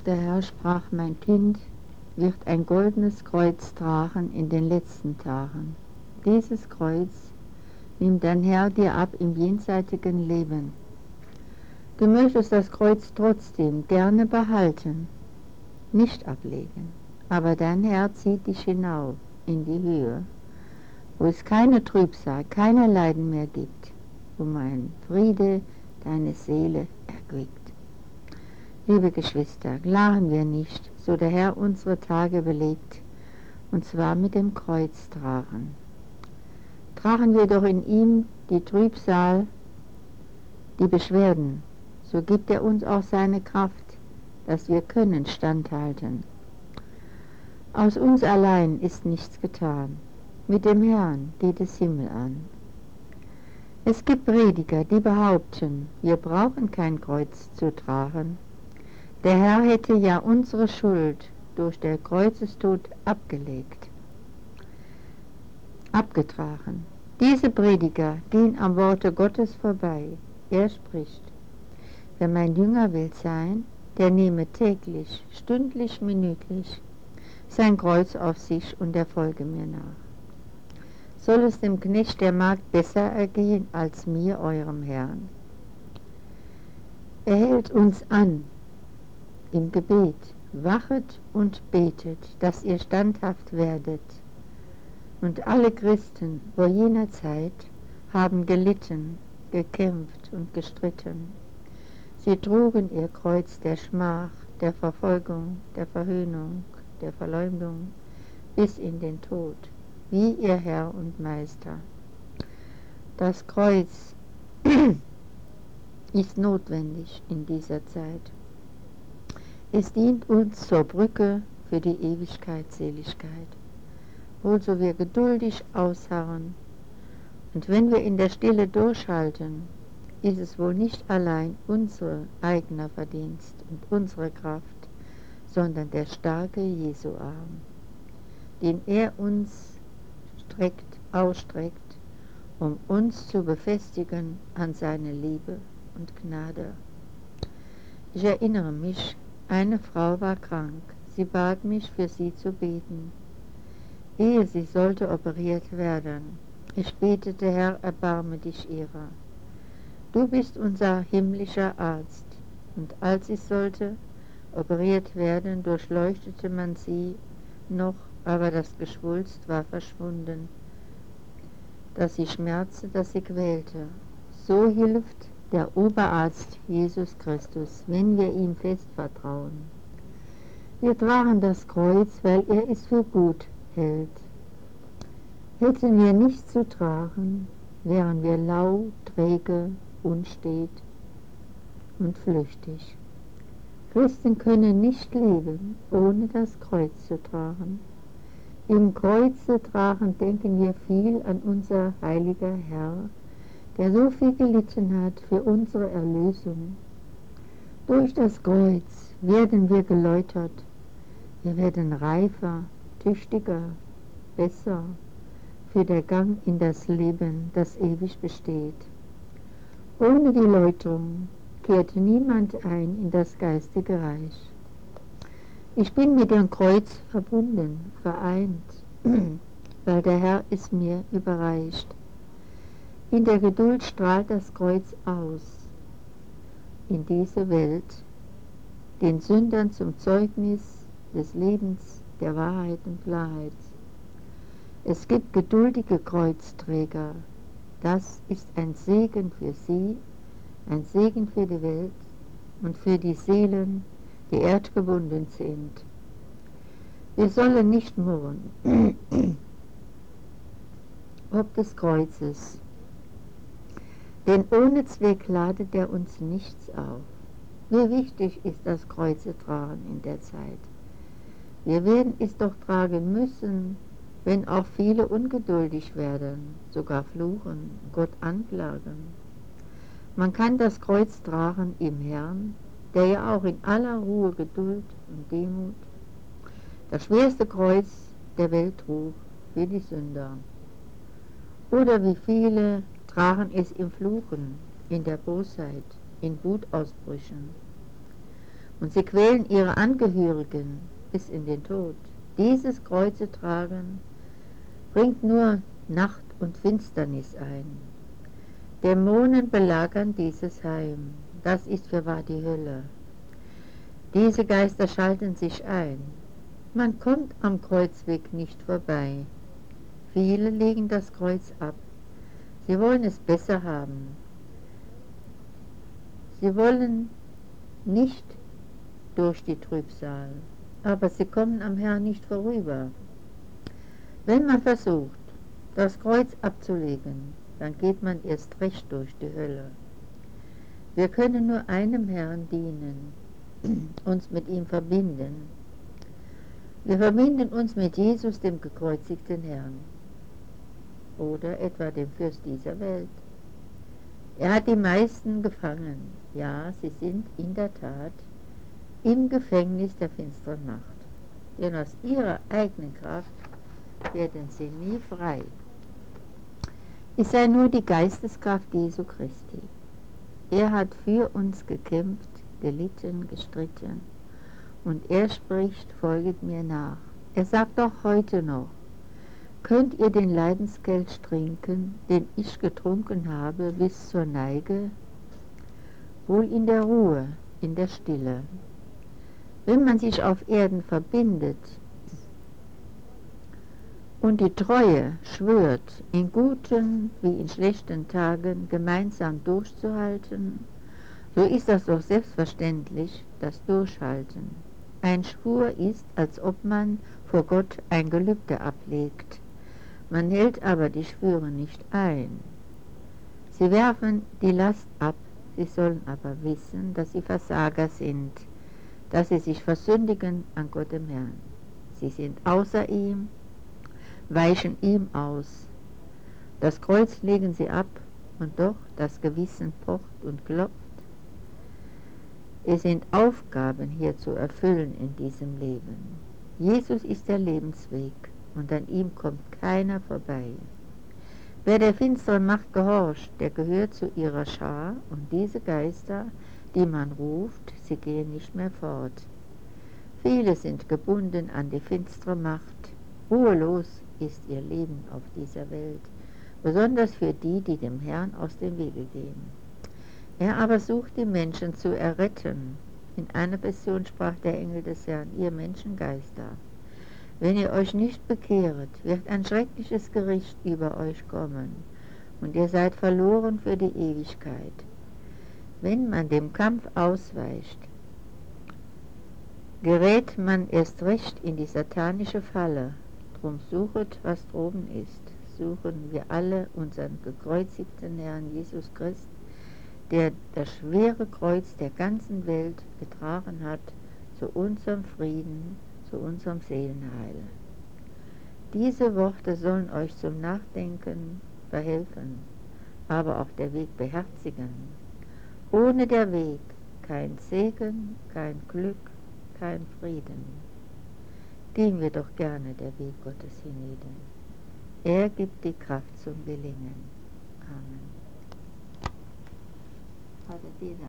Der Herr sprach: Mein Kind wird ein goldenes Kreuz tragen in den letzten Tagen. Dieses Kreuz nimmt dein Herr dir ab im jenseitigen Leben. Du möchtest das Kreuz trotzdem gerne behalten, nicht ablegen, aber dein Herr zieht dich hinauf in die Höhe, wo es keine Trübsal, keine Leiden mehr gibt, wo mein Friede deine Seele erquickt. Liebe Geschwister, klagen wir nicht, so der Herr unsere Tage belebt, und zwar mit dem Kreuz tragen. Tragen wir doch in ihm die Trübsal, die Beschwerden, so gibt er uns auch seine Kraft, dass wir können standhalten. Aus uns allein ist nichts getan, mit dem Herrn geht es Himmel an. Es gibt Prediger, die behaupten, wir brauchen kein Kreuz zu tragen. Der Herr hätte ja unsere Schuld durch den Kreuzestod abgetragen. Diese Prediger gehen am Worte Gottes vorbei. Er spricht: Wer mein Jünger will sein, der nehme täglich, stündlich, minütlich sein Kreuz auf sich und er folge mir nach. Soll es dem Knecht der Magd besser ergehen als mir, eurem Herrn? Er hält uns an im Gebet: Wachet und betet, dass ihr standhaft werdet. Und alle Christen vor jener Zeit haben gelitten, gekämpft und gestritten. Sie trugen ihr Kreuz der Schmach, der Verfolgung, der Verhöhnung, der Verleumdung bis in den Tod, wie ihr Herr und Meister. Das Kreuz ist notwendig in dieser Zeit. Es dient uns zur Brücke für die Ewigkeitsseligkeit, wozu wir geduldig ausharren. Und wenn wir in der Stille durchhalten, ist es wohl nicht allein unser eigener Verdienst und unsere Kraft, sondern der starke Jesu Arm, den er uns ausstreckt, um uns zu befestigen an seine Liebe und Gnade. Ich erinnere mich, eine Frau war krank. Sie bat mich, für sie zu beten, ehe sie sollte operiert werden. Ich betete: Herr, erbarme dich ihrer. Du bist unser himmlischer Arzt. Und als sie sollte operiert werden, durchleuchtete man sie noch, aber das Geschwulst war verschwunden, das sie schmerzte, das sie quälte. So hilft der Oberarzt Jesus Christus, wenn wir ihm fest vertrauen. Wir tragen das Kreuz, weil er es für gut hält. Hätten wir nichts zu tragen, wären wir lau, träge, unstet und flüchtig. Christen können nicht leben, ohne das Kreuz zu tragen. Im Kreuze tragen denken wir viel an unser heiliger Herr, der so viel gelitten hat für unsere Erlösung. Durch das Kreuz werden wir geläutert, wir werden reifer, tüchtiger, besser für den Gang in das Leben, das ewig besteht. Ohne die Läuterung kehrt niemand ein in das geistige Reich. Ich bin mit dem Kreuz verbunden, vereint, weil der Herr es mir überreicht. In der Geduld strahlt das Kreuz aus, in diese Welt, den Sündern zum Zeugnis des Lebens, der Wahrheit und Klarheit. Es gibt geduldige Kreuzträger. Das ist ein Segen für sie, ein Segen für die Welt und für die Seelen, die erdgebunden sind. Wir sollen nicht murren, ob des Kreuzes, denn ohne Zweck ladet er uns nichts auf. Wie wichtig ist das Kreuze tragen in der Zeit. Wir werden es doch tragen müssen, wenn auch viele ungeduldig werden, sogar fluchen, Gott anklagen. Man kann das Kreuz tragen im Herrn, der ja auch in aller Ruhe, Geduld und Demut das schwerste Kreuz der Welt trug für die Sünder. Oder wie viele tragen es im Fluchen, in der Bosheit, in Wutausbrüchen. und sie quälen ihre Angehörigen bis in den Tod. Dieses Kreuze tragen bringt nur Nacht und Finsternis ein. Dämonen belagern dieses Heim. Das ist fürwahr die Hölle. Diese Geister schalten sich ein. Man kommt am Kreuzweg nicht vorbei. Viele legen das Kreuz ab. Sie wollen es besser haben. Sie wollen nicht durch die Trübsal, aber sie kommen am Herrn nicht vorüber. Wenn man versucht, das Kreuz abzulegen, dann geht man erst recht durch die Hölle. Wir können nur einem Herrn dienen, uns mit ihm verbinden. Wir verbinden uns mit Jesus, dem gekreuzigten Herrn, oder etwa dem Fürst dieser Welt. Er hat die meisten gefangen. Ja, sie sind in der Tat im Gefängnis der finsteren Macht. Denn aus ihrer eigenen Kraft werden sie nie frei. Es sei nur die Geisteskraft Jesu Christi. Er hat für uns gekämpft, gelitten, gestritten. Und er spricht, folget mir nach. Er sagt auch heute noch, könnt ihr den Leidenskelch trinken, den ich getrunken habe bis zur Neige? Wohl in der Ruhe, in der Stille. Wenn man sich auf Erden verbindet und die Treue schwört, in guten wie in schlechten Tagen gemeinsam durchzuhalten, so ist das doch selbstverständlich, das Durchhalten. Ein Schwur ist, als ob man vor Gott ein Gelübde ablegt. Man hält aber die Schwüre nicht ein. Sie werfen die Last ab, sie sollen aber wissen, dass sie Versager sind, dass sie sich versündigen an Gott dem Herrn. Sie sind außer ihm, weichen ihm aus. Das Kreuz legen sie ab und doch das Gewissen pocht und klopft. Es sind Aufgaben hier zu erfüllen in diesem Leben. Jesus ist der Lebensweg und an ihm kommt keiner vorbei. Wer der finsteren Macht gehorcht, der gehört zu ihrer Schar und diese Geister, die man ruft, sie gehen nicht mehr fort. Viele sind gebunden an die finstere Macht. Ruhelos ist ihr Leben auf dieser Welt, besonders für die, die dem Herrn aus dem Wege gehen. Er aber sucht die Menschen zu erretten. In einer Passion sprach der Engel des Herrn, ihr Menschengeister, wenn ihr euch nicht bekehret, wird ein schreckliches Gericht über euch kommen, und ihr seid verloren für die Ewigkeit. Wenn man dem Kampf ausweicht, gerät man erst recht in die satanische Falle. Drum suchet, was droben ist. Suchen wir alle unseren gekreuzigten Herrn Jesus Christ, der das schwere Kreuz der ganzen Welt getragen hat, zu unserem Frieden, zu unserem Seelenheil. Diese Worte sollen euch zum Nachdenken verhelfen, aber auch der Weg beherzigen. Ohne der Weg kein Segen, kein Glück, kein Frieden. Gehen wir doch gerne der Weg Gottes hienieden. Er gibt die Kraft zum Gelingen. Amen. Vater,